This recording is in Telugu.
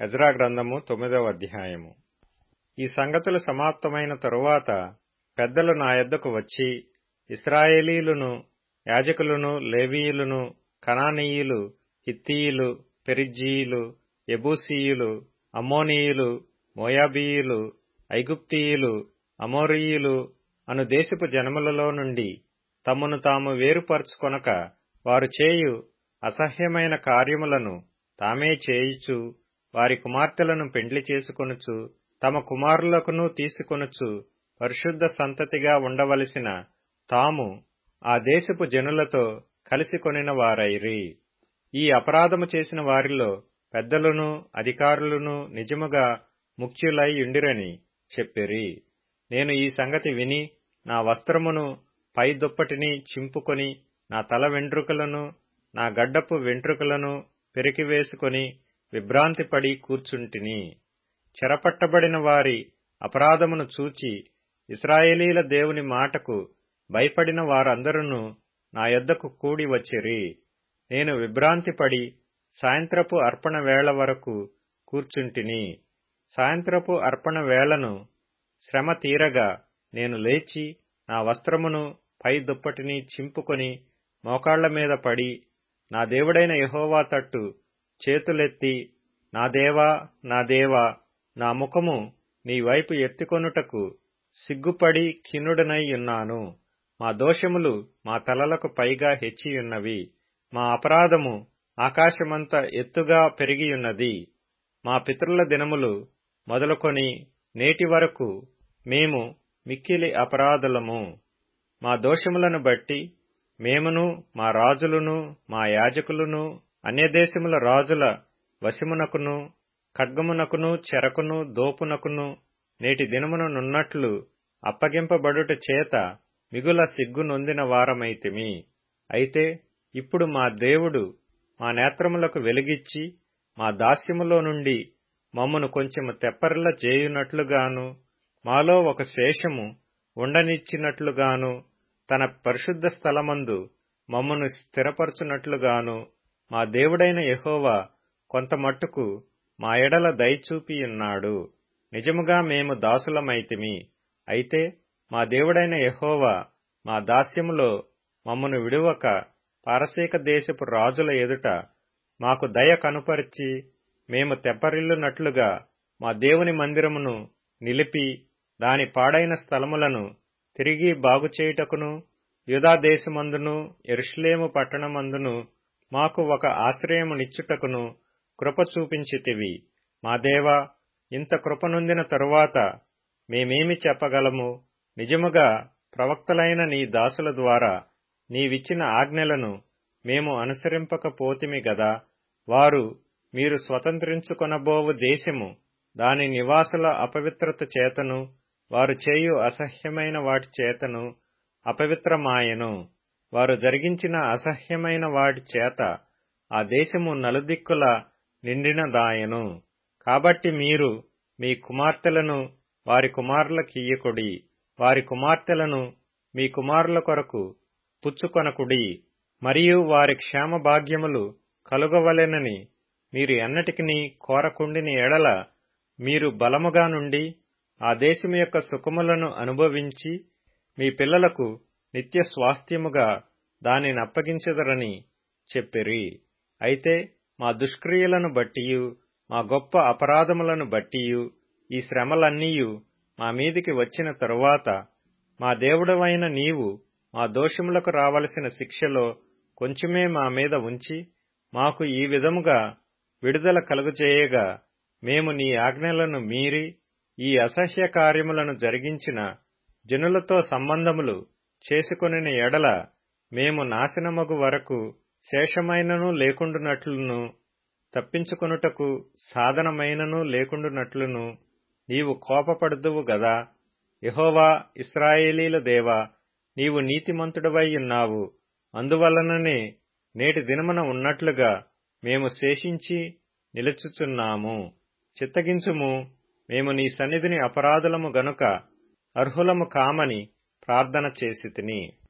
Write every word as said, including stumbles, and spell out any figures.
ఎజ్రా గ్రంథము తొమ్మిదవ అధ్యాయము. ఈ సంగతులు సమాప్తమైన తరువాత పెద్దలు నా యొద్దకు వచ్చి, ఇశ్రాయేలీయులను, యాజకులను, లేవీయులను, కనానీయులు, హిత్తీయులు, పెరిజ్జీయులు, యెబూసీయులు, అమ్మోనీయులు, మోయాబీయులు, ఐగుప్తీయులు, అమోరీయులు అను దేశపు జనములలో నుండి తమను తాము వేరుపరచుకొనక వారు చేయు అసహ్యమైన కార్యములను తామే చేయుచు, వారి కుమార్తెలను పెండ్లి చేసుకొనుచు, తమ కుమారులకును తీసుకొనుచు పరిశుద్ధ సంతతిగా ఉండవలసిన తాము ఆ దేశపు జనులతో కలిసి కొనిన వారైరి. ఈ అపరాధము చేసిన వారిలో పెద్దలును అధికారులను నిజముగా ముఖ్యులై యుండిరని చెప్పిరి. నేను ఈ సంగతి విని నా వస్త్రమును పై దుప్పటిని చింపుకొని నా తల వెంట్రుకలను నా గడ్డపు వెంట్రుకలను పెరికివేసుకొని విభ్రాంతిపడి కూర్చుంటిని. చెరపట్టబడిన వారి అపరాధమును చూచి ఇశ్రాయేలీల దేవుని మాటకు భయపడిన వారందరూ నా యొద్దకు కూడి వచ్చిరి. నేను విభ్రాంతిపడి సాయంత్రపు అర్పణ వేళ వరకు కూర్చుంటిని. సాయంత్రపు అర్పణ వేళను శ్రమ తీరగా నేను లేచి నా వస్త్రమును పై దుప్పటిని చింపుకొని మోకాళ్ల మీద పడి నా దేవుడైన యెహోవా తట్టు చేతులెత్తి, నా దేవా, నా దేవా, నా ముఖము నీ వైపు ఎత్తికొనుటకు సిగ్గుపడి ఖిన్నుడనై యున్నాను. మా దోషములు మా తలలకు పైగా హెచ్చియున్నవి. మా అపరాధము ఆకాశమంత ఎత్తుగా పెరిగియున్నది. మా పితరుల దినములు మొదలుకొని నేటి వరకు మేము మిక్కిలి అపరాధులము. మా దోషములను బట్టి మేమును, మా రాజులను, మా యాజకులను అన్యదేశముల రాజుల వశమునకును, ఖడ్గమునకును, చెరకును, దోపునకును నేటి దినమున నున్నట్లు అప్పగింపబడుట చేత మిగుల సిగ్గు నొందిన వారమైతిమి. అయితే ఇప్పుడు మా దేవుడు మా నేత్రములకు వెలుగిచ్చి మా దాస్యములో నుండి మమ్మను కొంచెము తెప్పరిల్ల చేయునట్లుగాను, మాలో ఒక శేషము ఉండనిచ్చినట్లుగాను, తన పరిశుద్ధ స్థలమందు మమ్మను స్థిరపరచునట్లుగాను మా దేవుడైన యెహోవా కొంత మట్టుకు మా ఎడల దయచూపియున్నాడు. నిజముగా మేము దాసులమైతిమి. అయితే మా దేవుడైన యెహోవా మా దాస్యములో మమ్మను విడువక పారసీక దేశపు రాజుల ఎదుట మాకు దయ కనుపరిచి, మేము తెప్పరిల్లునట్లుగా మా దేవుని మందిరమును నిలిపి దాని పాడైన స్థలములను తిరిగి బాగుచేయుటకును, యూదా దేశమందును యెరూషలేము పట్టణమందును మాకు ఒక ఆశ్రయమునిచ్చుటకును కృప చూపించితివి. మా దేవా, ఇంత కృప నొందిన తరువాత మేమేమి చెప్పగలము? నిజముగా ప్రవక్తలైన నీ దాసుల ద్వారా నీవిచ్చిన ఆజ్ఞలను మేము అనుసరింపకపోతిమి గదా. వారు మీరు స్వతంత్రించుకొనబోవు దేశము, దాని నివాసుల అపవిత్రత చేతను వారు చేయు అసహ్యమైన వాటి చేతను అపవిత్రమాయెను. వారు జరిగించిన అసహ్యమైన వాటి చేత ఆ దేశము నలుదిక్కుల నిండినదాయెను. కాబట్టి మీరు మీ కుమార్తెలను వారి కుమారులకియ్యకుడి, వారి కుమార్తెలను మీ కుమారుల కొరకు పుచ్చుకొనకుడి. మరియు వారి క్షేమ భాగ్యములు కలుగవలెనని మీరు ఎన్నటికిని కోరకుండిని ఎడల మీరు బలముగా నుండి ఆ దేశము యొక్క సుఖములను అనుభవించి మీ పిల్లలకు నిత్య స్వాస్థ్యముగా దానిని అప్పగించెదరని చెప్పిరి. అయితే మా దుష్క్రియలను బట్టియు మా గొప్ప అపరాధములను బట్టియు ఈ శ్రమలన్నీయు మా మీదికి వచ్చిన తరువాత మా దేవుడవైన నీవు మా దోషములకు రావలసిన శిక్షలో కొంచెమే మా మీద ఉంచి మాకు ఈ విధముగా విడుదల కలుగజేయగా, మేము నీ ఆజ్ఞలను మీరి ఈ అసహ్య కార్యములను జరిగించిన జనులతో సంబంధములు చేసుకొనిన ఎడల మేము నాశనమగు వరకు శేషమైనను లేకుండునట్లును, తప్పించుకొనుటకు సాధనమైనను లేకుండునట్లును నీవు కోపపడుదువు గదా. యెహోవా, ఇశ్రాయేలీల దేవా, నీవు నీతిమంతుడవై ఉన్నావు. అందువలననే నేటి దినమున ఉన్నట్లుగా మేము శేషించి నిలుచుచున్నాము. చిత్తగించుము, మేము నీ సన్నిధిని అపరాధులము గనుక అర్హులము కామని ప్రార్థన చేసితిని.